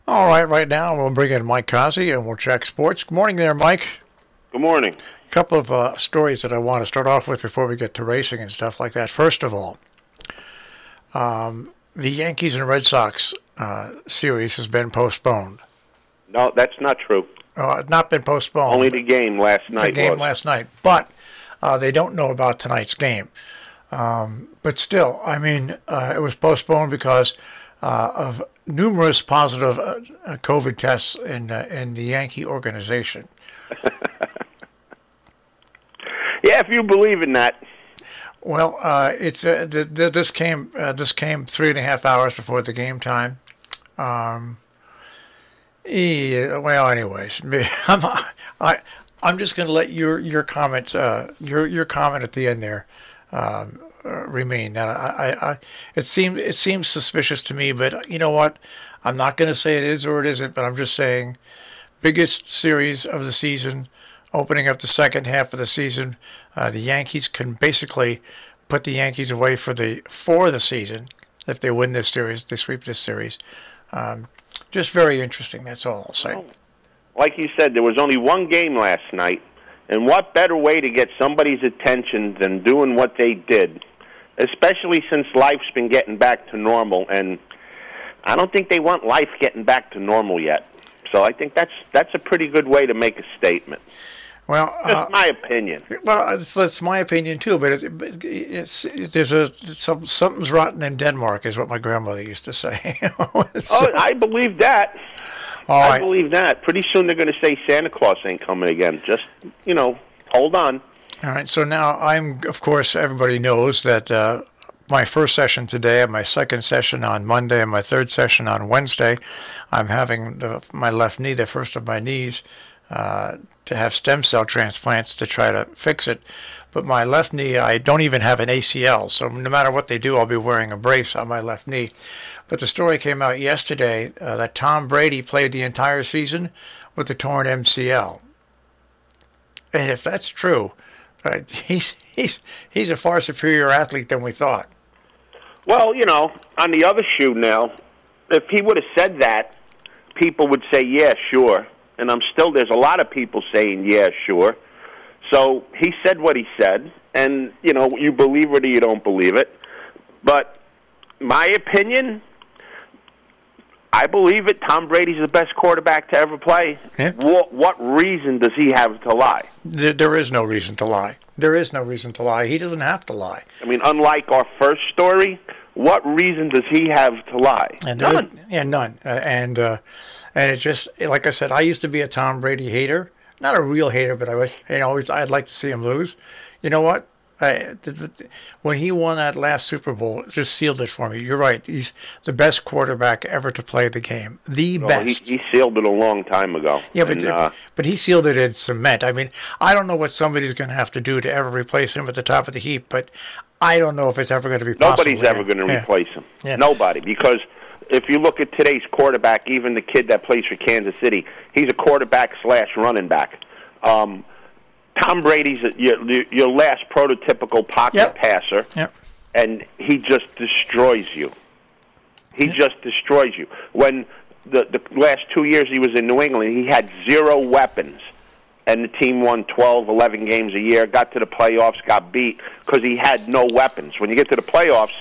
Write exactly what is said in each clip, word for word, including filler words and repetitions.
All right, right now we'll bring in Mike Kazi and we'll check sports. Good morning there, Mike. Good morning. A couple of uh, stories that I want to start off with before we get to racing and stuff like that. First of all, um, the Yankees and Red Sox uh, series has been postponed. No, that's not true. Uh, not been postponed. Only the game last night. The game was. last night, but uh, they don't know about tonight's game. Um, but still, I mean, uh, it was postponed because uh, of numerous positive uh, COVID tests in uh, in the Yankee organization. Yeah, if you believe in that. Well, uh, it's uh, th- th- this came uh, this came three and a half hours before the game time. Um, yeah, well, anyways, I'm I I'm just going to let your your comments uh, your your comment at the end there um, uh, remain. Now, I, I, I it seems it seems suspicious to me, but you know what? I'm not going to say it is or it isn't, but I'm just saying biggest series of the season. Opening up the second half of the season, uh, the Yankees can basically put the Yankees away for the for the season if they win this series, they sweep this series. Um, just very interesting. That's all I'll say. Like you said, there was only one game last night, and what better way to get somebody's attention than doing what they did, especially since life's been getting back to normal, and I don't think they want life getting back to normal yet. So I think that's that's a pretty good way to make a statement. Well, Just uh, my opinion. Well, it's, that's my opinion too. But it, it's, it's there's a it's some, something's rotten in Denmark, is what my grandmother used to say. so, oh, I believe that. All I right. believe that. Pretty soon they're going to say Santa Claus ain't coming again. Just you know, hold on. All right. So now I'm, of course, everybody knows that uh, my first session today, my second session on Monday, and my third session on Wednesday, I'm having the, my left knee, the first of my knees. Uh, to have stem cell transplants to try to fix it. But my left knee, I don't even have an A C L, so no matter what they do, I'll be wearing a brace on my left knee. But the story came out yesterday uh, that Tom Brady played the entire season with the torn M C L. And if that's true, uh, he's he's he's a far superior athlete than we thought. Well, you know, on the other shoe now, if he would have said that, people would say, yeah, sure. And I'm still, there's a lot of people saying, yeah, sure. So he said what he said, and, you know, you believe it or you don't believe it. But my opinion, I believe it. Tom Brady's the best quarterback to ever play. Yeah. What, what reason does he have to lie? There, there is no reason to lie. There is no reason to lie. He doesn't have to lie. I mean, unlike our first story, what reason does he have to lie? And none. Is, yeah, none. Uh, and... Uh, And it just, like I said, I used to be a Tom Brady hater. Not a real hater, but I was, you know, always, I'd like to see him lose. You know what? I, the, the, when he won that last Super Bowl, it just sealed it for me. You're right. He's the best quarterback ever to play the game. The well, best. He, he sealed it a long time ago. Yeah, but, and, uh, but he sealed it in cement. I mean, I don't know what somebody's going to have to do to ever replace him at the top of the heap, but I don't know if it's ever going to be possible. Nobody's ever going to yeah. replace him. Yeah. Nobody, because if you look at today's quarterback, even the kid that plays for Kansas City, he's a quarterback slash running back. Um, Tom Brady's a, your, your last prototypical pocket yep. passer, yep. and he just destroys you. He yep. just destroys you. When the, the last two years he was in New England, he had zero weapons, and the team won twelve, eleven games a year, got to the playoffs, got beat because he had no weapons. When you get to the playoffs,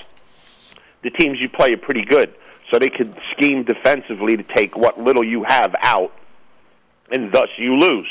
the teams you play are pretty good. So they could scheme defensively to take what little you have out, and thus you lose.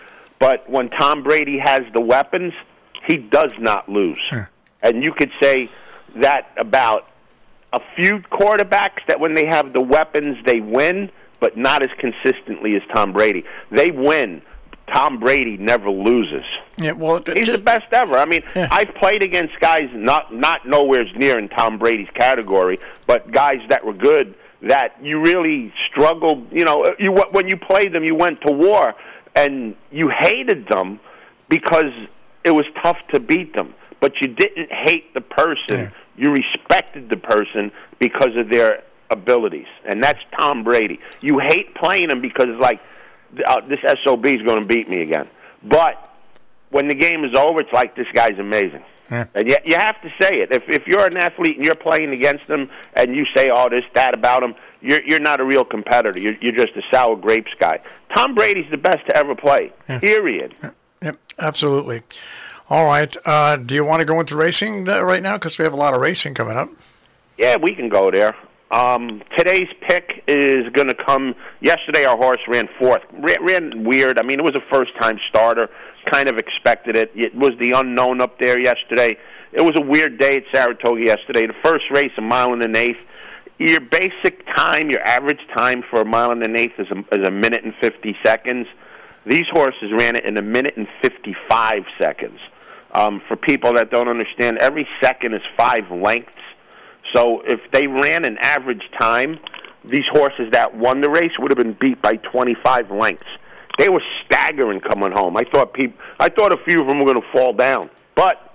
But when Tom Brady has the weapons, he does not lose. Sure. And you could say that about a few quarterbacks, that when they have the weapons, they win, but not as consistently as Tom Brady. They win. Tom Brady never loses. Yeah, well, he's just, the best ever. I mean, yeah. I've played against guys not not nowhere near in Tom Brady's category, but guys that were good that you really struggled. You know, you when you played them, you went to war, and you hated them because it was tough to beat them. But you didn't hate the person. Yeah. You respected the person because of their abilities, and that's Tom Brady. You hate playing him because it's like, Uh, this S O B is going to beat me again. But when the game is over, it's like, this guy's amazing. Yeah. And you, you have to say it. If if you're an athlete and you're playing against him and you say, oh, this, that about him, you're you're not a real competitor. You're you're just a sour grapes guy. Tom Brady's the best to ever play. Yeah. Period. Yep, yeah, absolutely. All right. Uh, do you want to go into racing right now? Because we have a lot of racing coming up. Yeah, we can go there. Um, today's pick is going to come. Yesterday, our horse ran fourth. Ran, ran weird. I mean, it was a first-time starter. Kind of expected it. It was the unknown up there yesterday. It was a weird day at Saratoga yesterday. The first race, a mile and an eighth. Your basic time, your average time for a mile and an eighth is a, is a minute and fifty seconds. These horses ran it in a minute and fifty-five seconds. Um, for people that don't understand, every second is five lengths. So if they ran an average time, these horses that won the race would have been beat by twenty-five lengths. They were staggering coming home. I thought people, I thought a few of them were going to fall down, but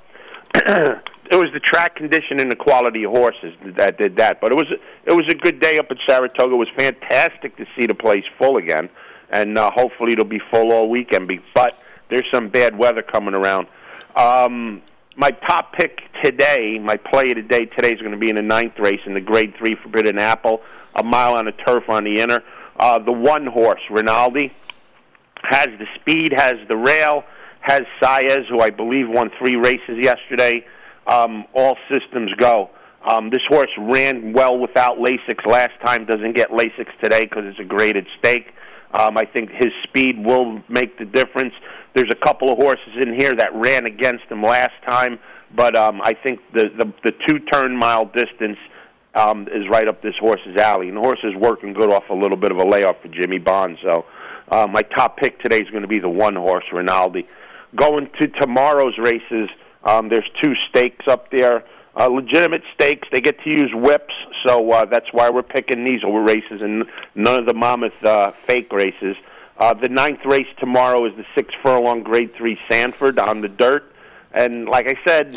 it was the track condition and the quality of horses that did that. But it was it was a good day up at Saratoga. It was fantastic to see the place full again, and uh, hopefully it'll be full all weekend. But there's some bad weather coming around. Um, my top pick today, my play of the day today is going to be in the ninth race in the Grade three Forbidden Apple, a mile on the turf on the inner. Uh, the one horse, Rinaldi, has the speed, has the rail, has Saez, who I believe won three races yesterday. Um, all systems go. Um, this horse ran well without Lasix last time, doesn't get Lasix today because it's a graded stake. Um, I think his speed will make the difference. There's a couple of horses in here that ran against him last time, but um, I think the, the, the two-turn mile distance um, is right up this horse's alley. And the horse is working good off a little bit of a layoff for Jimmy Bond. So uh, my top pick today is going to be the one horse, Rinaldi. Going to tomorrow's races, um, there's two stakes up there. Uh, legitimate stakes. They get to use whips, so uh, that's why we're picking these over races and none of the mammoth uh, fake races. Uh, the ninth race tomorrow is the six furlong Grade three Sanford on the dirt. And like I said,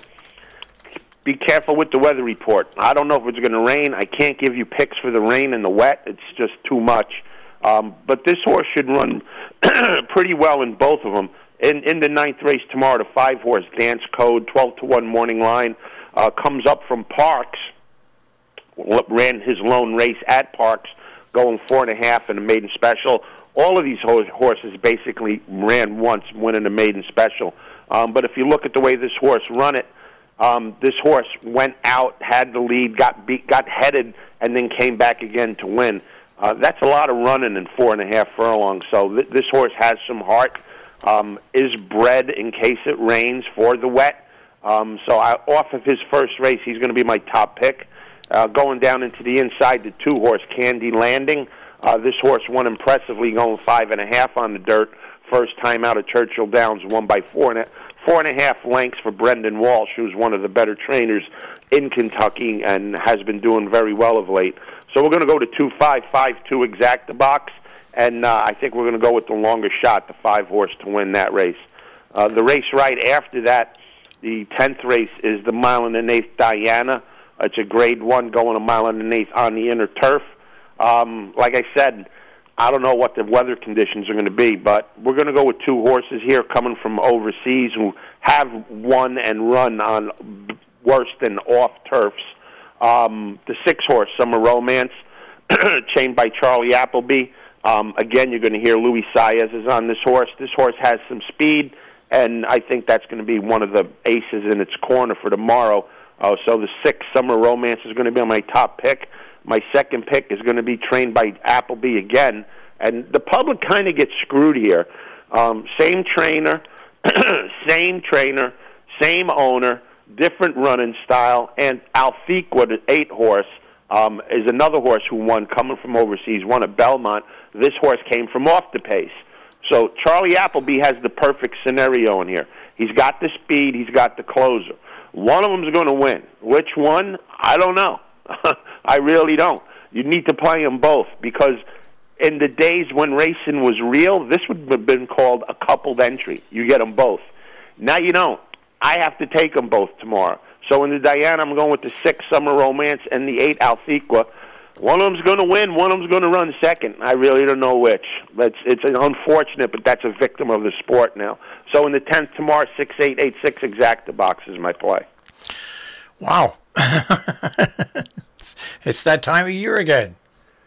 be careful with the weather report. I don't know if it's going to rain. I can't give you picks for the rain and the wet. It's just too much. Um, but this horse should run pretty well in both of them. In, in the ninth race tomorrow, the five-horse Dance Code, twelve to one morning line, uh, comes up from Parks, ran his lone race at Parks, going four and a half in the maiden special. All of these horses basically ran once, winning the maiden special. Um, but if you look at the way this horse run it, um, this horse went out, had the lead, got beat, got headed, and then came back again to win. Uh, that's a lot of running in four and a half furlongs. So th- this horse has some heart. Um, is bred in case it rains for the wet. Um, so I, off of his first race, he's going to be my top pick. Uh, going down into the inside, the two-horse Candy Landing. Uh, this horse won impressively, going five and a half on the dirt. First time out of Churchill Downs, won by four and a, four and a half lengths for Brendan Walsh, who's one of the better trainers in Kentucky and has been doing very well of late. So we're going to go to two five five two exact the box. And uh, I think we're going to go with the longer shot, the five-horse, to win that race. Uh, the race right after that, the tenth race, is the mile and an eighth Diana. It's a grade one going a mile and an eighth on the inner turf. Um, like I said, I don't know what the weather conditions are going to be, but we're going to go with two horses here coming from overseas who have won and run on worse than off turfs. Um, the six-horse, Summer Romance, chained by Charlie Appleby. Um, again, you're going to hear Louis Saez is on this horse. This horse has some speed, and I think that's going to be one of the aces in its corner for tomorrow. Uh, so the six, Summer Romance, is going to be on my top pick. My second pick is going to be trained by Appleby again. And the public kind of gets screwed here. Um, same trainer, same trainer, same owner, different running style, and Alfiqua, the eight-horse, um, is another horse who won, coming from overseas, won at Belmont. This horse came from off the pace. So Charlie Appleby has the perfect scenario in here. He's got the speed. He's got the closer. One of them is going to win. Which one? I don't know. I really don't. You need to play them both because in the days when racing was real, this would have been called a coupled entry. You get them both. Now you don't. I have to take them both tomorrow. So in the Diana, I'm going with the six, Summer Romance, and the eight, Alfiqua. One of them's going to win. One of them's going to run second. I really don't know which. It's, it's unfortunate, but that's a victim of the sport now. So in the tenth tomorrow, six eight eight six exacta box is my play. Wow. it's, it's that time of year again.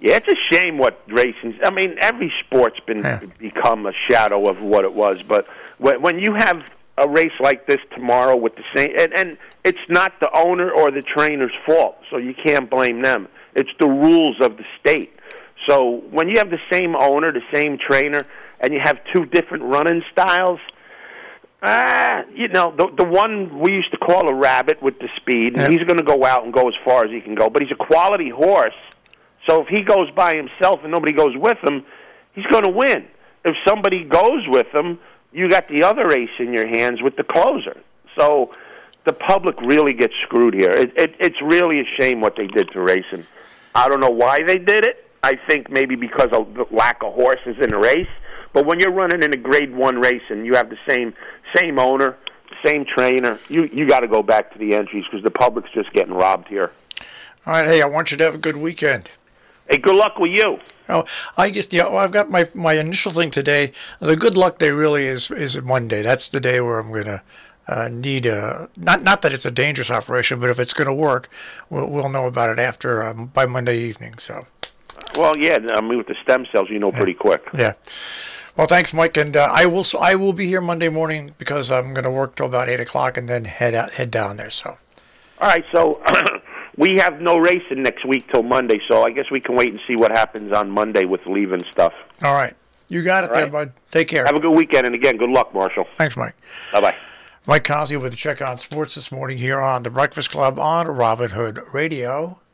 Yeah, it's a shame what racing. I mean, every sport's been Yeah. become a shadow of what it was. But when, when you have a race like this tomorrow with the same, and, and it's not the owner or the trainer's fault, so you can't blame them. It's the rules of the state. So when you have the same owner, the same trainer, and you have two different running styles, ah, you know, the the one we used to call a rabbit with the speed, and Yeah. he's going to go out and go as far as he can go. But he's a quality horse. So if he goes by himself and nobody goes with him, he's going to win. If somebody goes with him, you got the other ace in your hands with the closer. So the public really gets screwed here. It, it, it's really a shame what they did to racing. I don't know why they did it. I think maybe because of the lack of horses in the race. But when you're running in a Grade One race and you have the same same owner, same trainer, you you got to go back to the entries because the public's just getting robbed here. All right, hey, I want you to have a good weekend. Hey, good luck with you. Oh, I just yeah, well, I've got my my initial thing today. The good luck day really is is Monday. That's the day where I'm gonna uh, need a not not that it's a dangerous operation, but if it's gonna work, we'll we'll know about it after um, by Monday evening. So Well, yeah, I mean with the stem cells, you know pretty quick. yeah. Well, thanks, Mike, and uh, I will I will be here Monday morning because I'm gonna work till about eight o'clock and then head out head down there. So. All right, so we have no racing next week till Monday, so I guess we can wait and see what happens on Monday with leaving stuff. All right. You got it All there, right. bud. Take care. Have a good weekend, and again, good luck, Marshall. Thanks, Mike. Bye-bye. Mike Cosby with the Check on Sports this morning here on The Breakfast Club on Robin Hood Radio.